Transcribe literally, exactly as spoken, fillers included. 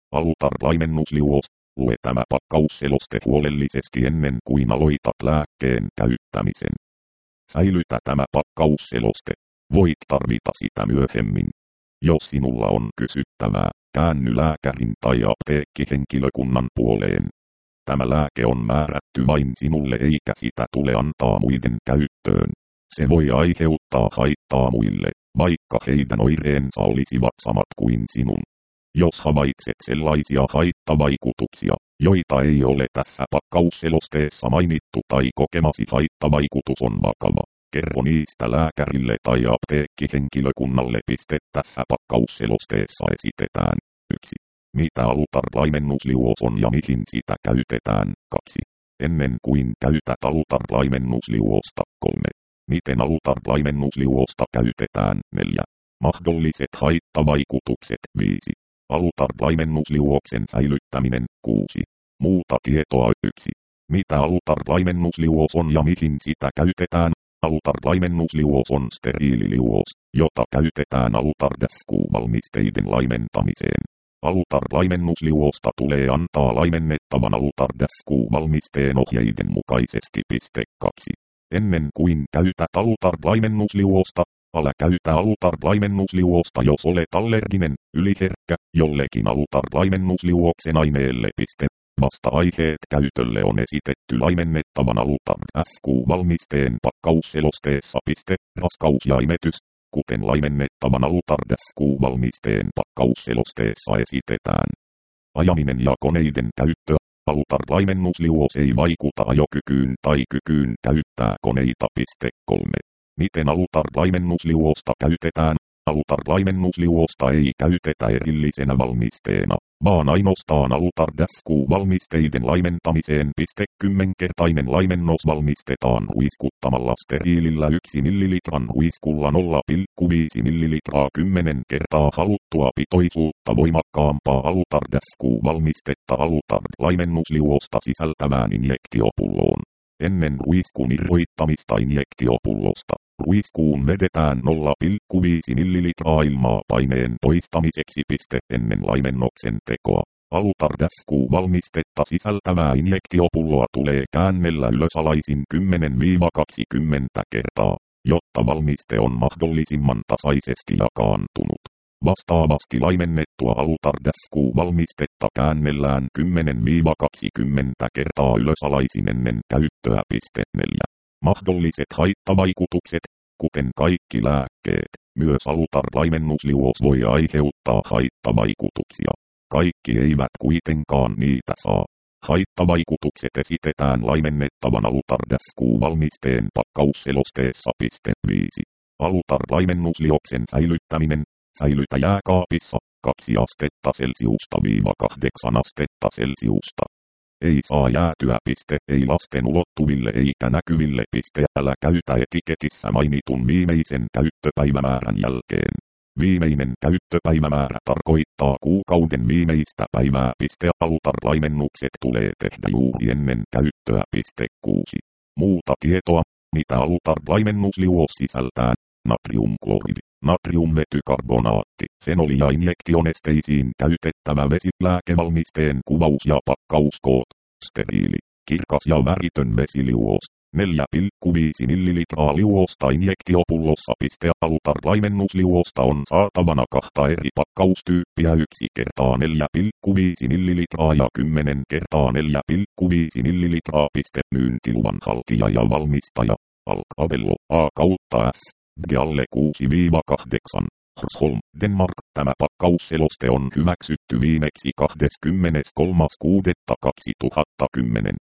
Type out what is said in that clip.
Alutarlaimennusliuos. Lue tämä pakkausseloste huolellisesti ennen kuin aloitat lääkkeen käyttämisen. Säilytä tämä pakkausseloste. Voit tarvita sitä myöhemmin. Jos sinulla on kysyttävää, käänny lääkärin tai apteekkihenkilökunnan puoleen. Tämä lääke on määrätty vain sinulle eikä sitä tule antaa muiden käyttöön. Se voi aiheuttaa haittaa muille, vaikka heidän oireensa olisivat samat kuin sinun. Jos havaitset sellaisia haittavaikutuksia, joita ei ole tässä pakkausselosteessa mainittu tai kokemasi haittavaikutus on vakava, kerro niistä lääkärille tai apteekkihenkilökunnalle. Tässä pakkausselosteessa esitetään. yksi. Mitä alutarlaimennusliuos on ja mihin sitä käytetään. kaksi. Ennen kuin käytät alutarlaimennusliuosta. kolme. Miten alutarlaimennusliuosta käytetään. neljä. Mahdolliset haittavaikutukset. viisi. Alutarlaimennusliuoksen säilyttäminen. kuusi. Muuta tietoa. yksi. Mitä alutarlaimennusliuos on ja mihin sitä käytetään. Alutarlaimennusliuos on steriililiuos, jota käytetään alutardäskuvalmisteiden laimentamiseen. Alutarlaimennusliuosta tulee antaa laimennettavan alutardäskuvalmisteen ohjeiden mukaisesti. kaksi. Ennen kuin käytät alutarlaimennusliuosta, älä käytä alutarlaimennusliuosta jos olet allerginen, yliherkkä, jollekin alutarlaimennusliuoksen aineelle. Vasta-aiheet käytölle on esitetty laimennettavan alutardäskuvalmisteen pakkausselosteessa. Raskaus ja imetys, kuten laimennettavan alutardäskuvalmisteen pakkausselosteessa esitetään. Ajaminen ja koneiden käyttö. Alutarlaimennusliuos ei vaikuta ajokykyyn tai kykyyn käyttää koneita. kolme. Miten alutarlaimennusliuosta käytetään? Alutarlaimennusliuosta ei käytetä erillisenä valmisteena, vaan ainoastaan alutardäskuvalmisteiden laimentamiseen. Kymmenkertainen laimennos valmistetaan huiskuttamalla steriilillä yksi millilitran huiskulla nolla pilkku viisi millilitraa kymmenen kertaa haluttua pitoisuutta voimakkaampaa alutardäskuvalmistetta alutard-laimennusliuosta sisältävään injektiopulloon. Ennen ruiskun irroittamista injektiopullosta, ruiskuun vedetään nolla pilkku viisi millilitraa ilmaa paineen poistamiseksi. Ennen laimennoksen tekoa, alutardäskuvalmistetta sisältävää injektiopulloa tulee käännellä ylösalaisin kymmenen kaksikymmentä kertaa, jotta valmiste on mahdollisimman tasaisesti jakaantunut. Vastaavasti laimennettua alutardäskuvalmistetta käännellään kymmenen kaksikymmentä kertaa ylösalaisin ennen käyttöä. neljä. Mahdolliset haittavaikutukset, kuten kaikki lääkkeet, myös alutarlaimennusliuos voi aiheuttaa haittavaikutuksia. Kaikki eivät kuitenkaan niitä saa. Haittavaikutukset esitetään laimennettavan alutardäskuvalmisteen pakkausselosteessa. viisi. Alutarlaimennusliuoksen säilyttäminen. Säilytä jääkaapissa kaksi astetta celsiusta viiva kahdeksan astetta celsiusta. Ei saa jäätyä. Ei lasten ulottuville eikä näkyville. Älä käytä etiketissä mainitun viimeisen käyttöpäivämäärän jälkeen. Viimeinen käyttöpäivämäärä tarkoittaa kuukauden viimeistä päivää. Alutarlaimennukset tulee tehdä juuri ennen käyttöä. kuusi. Muuta tietoa, mitä alutarlaimennusliuos sisältää. Natriumkloridi, natriumvetykarbonaatti, fenoli ja injektionesteisiin käytettävä vesilääkevalmisteen kuvaus ja pakkauskoot. Steriili, kirkas ja väritön vesiliuos. neljä pilkku viisi millilitraa liuosta injektiopullossa. Alutarlaimennusliuosta on saatavana kahta eri pakkaustyyppiä. yksi kertaa neljä pilkku viisi millilitraa ja kymmenen kertaa neljä pilkku viisi millilitraa. Myyntiluvan haltija ja valmistaja. Alcavello A kautta S. Alle kuusi kahdeksan. Horsholm, Denmark. Tämä pakkausseloste on hyväksytty viimeksi kahdeskymmeneskolmas kuudetta kaksituhattakymmenen.